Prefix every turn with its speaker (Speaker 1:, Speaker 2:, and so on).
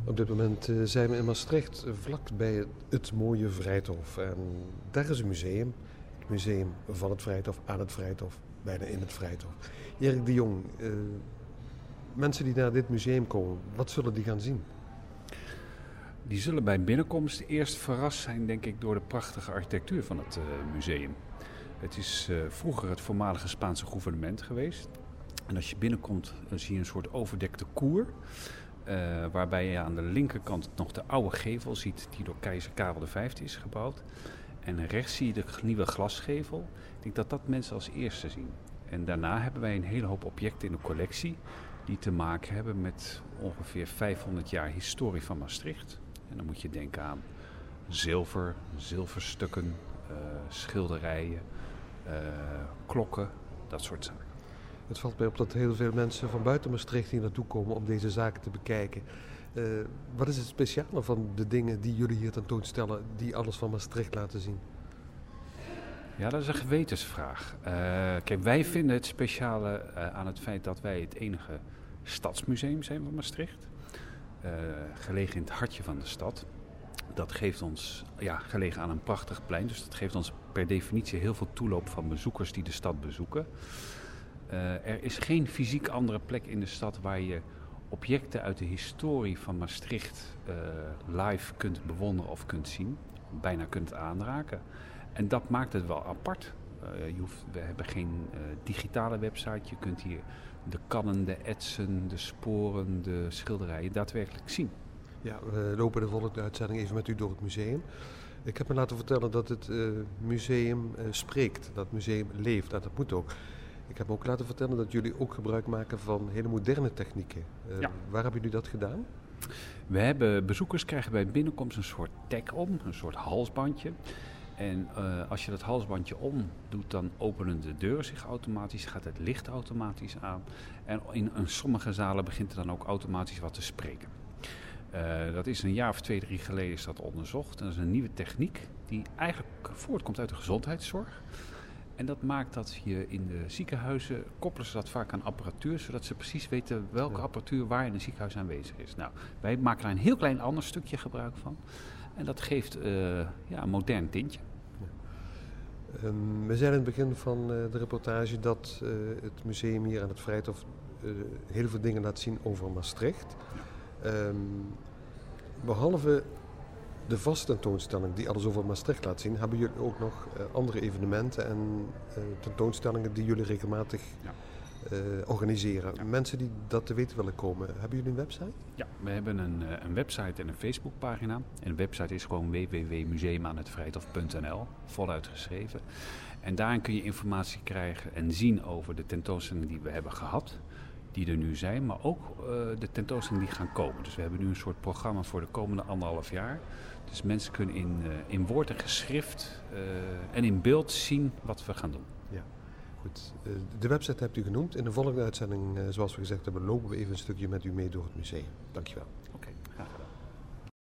Speaker 1: Op dit moment zijn we in Maastricht, vlak bij het mooie Vrijthof. En daar is een museum. Het museum van het Vrijthof, aan het Vrijthof, bijna in het Vrijthof. Erik de Jong, mensen die naar dit museum komen, wat zullen die gaan zien?
Speaker 2: Die zullen bij binnenkomst eerst verrast zijn, denk ik, door de prachtige architectuur van het museum. Het is vroeger het voormalige Spaanse gouvernement geweest. En als je binnenkomt, dan zie je een soort overdekte koer. Waarbij je aan de linkerkant nog de oude gevel ziet die door keizer Karel V is gebouwd. En rechts zie je de nieuwe glasgevel. Ik denk dat dat mensen als eerste zien. En daarna hebben wij een hele hoop objecten in de collectie die te maken hebben met ongeveer 500 jaar historie van Maastricht. En dan moet je denken aan zilver, zilverstukken, schilderijen, klokken, dat soort zaken.
Speaker 1: Het valt mij op dat heel veel mensen van buiten Maastricht hier naartoe komen om deze zaken te bekijken. Wat is het speciale van de dingen die jullie hier tentoonstellen, die alles van Maastricht laten zien?
Speaker 2: Ja, dat is een gewetensvraag. Kijk, wij vinden het speciale aan het feit dat wij het enige stadsmuseum zijn van Maastricht. Gelegen in het hartje van de stad. Dat geeft ons, gelegen aan een prachtig plein. Dus dat geeft ons per definitie heel veel toeloop van bezoekers die de stad bezoeken. Er is geen fysiek andere plek in de stad waar je objecten uit de historie van Maastricht live kunt bewonderen of kunt zien. Bijna kunt aanraken. En dat maakt het wel apart. We hebben geen digitale website. Je kunt hier de kannen, de etsen, de sporen, de schilderijen daadwerkelijk zien.
Speaker 1: Ja, we lopen de volgende uitzending even met u door het museum. Ik heb me laten vertellen dat het museum spreekt, dat het museum leeft. Dat moet ook. Ik heb me ook laten vertellen dat jullie ook gebruik maken van hele moderne technieken. Waar hebben jullie dat gedaan?
Speaker 2: We hebben bezoekers krijgen bij binnenkomst een soort tag om, een soort halsbandje. En als je dat halsbandje omdoet, dan openen de deuren zich automatisch, gaat het licht automatisch aan. En in sommige zalen begint er dan ook automatisch wat te spreken. Dat is een jaar of 2, 3 geleden is dat onderzocht. En dat is een nieuwe techniek die eigenlijk voortkomt uit de gezondheidszorg. En dat maakt dat je in de ziekenhuizen koppelen ze dat vaak aan apparatuur, zodat ze precies weten welke apparatuur waar in een ziekenhuis aanwezig is. Nou, wij maken daar een heel klein ander stukje gebruik van. En dat geeft een modern tintje.
Speaker 1: We zeiden in het begin van de reportage dat het museum hier aan het Vrijthof heel veel dingen laat zien over Maastricht. Behalve de vaste tentoonstelling die alles over Maastricht laat zien, hebben jullie ook nog andere evenementen en tentoonstellingen die jullie regelmatig organiseren. Ja. Mensen die dat te weten willen komen, hebben jullie een website?
Speaker 2: Ja, we hebben een website en een Facebookpagina. En de website is gewoon www.museumaanhetvrijthof.nl, voluit geschreven. En daarin kun je informatie krijgen en zien over de tentoonstellingen die we hebben gehad, die er nu zijn, maar ook de tentoonstellingen die gaan komen. Dus we hebben nu een soort programma voor de komende 1,5 jaar. Dus mensen kunnen in woord en geschrift en in beeld zien wat we gaan doen.
Speaker 1: Ja. Goed. De website hebt u genoemd. In de volgende uitzending, zoals we gezegd hebben, lopen we even een stukje met u mee door het museum. Dankjewel.